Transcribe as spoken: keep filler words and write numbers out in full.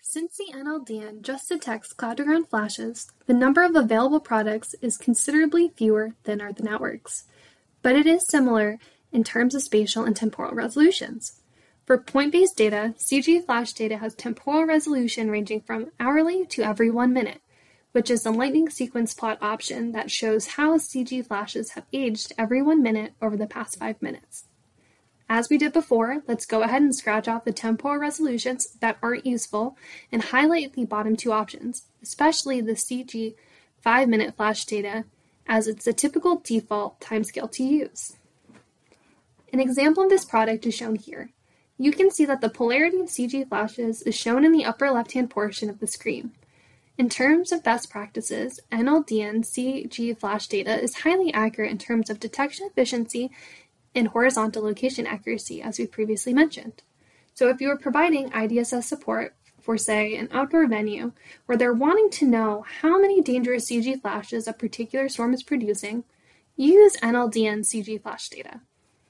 Since the N L D N just detects cloud-to-ground flashes, the number of available products is considerably fewer than are the networks. But it is similar in terms of spatial and temporal resolutions. For point-based data, C G flash data has temporal resolution ranging from hourly to every one minute, which is the lightning sequence plot option that shows how C G flashes have aged every one minute over the past five minutes. As we did before, let's go ahead and scratch off the temporal resolutions that aren't useful and highlight the bottom two options, especially the C G five minute flash data, as it's the typical default timescale to use. An example of this product is shown here. You can see that the polarity of C G flashes is shown in the upper left-hand portion of the screen. In terms of best practices, N L D N C G flash data is highly accurate in terms of detection efficiency and horizontal location accuracy, as we previously mentioned. So if you are providing I D S S support for, say, an outdoor venue where they're wanting to know how many dangerous C G flashes a particular storm is producing, use N L D N C G flash data.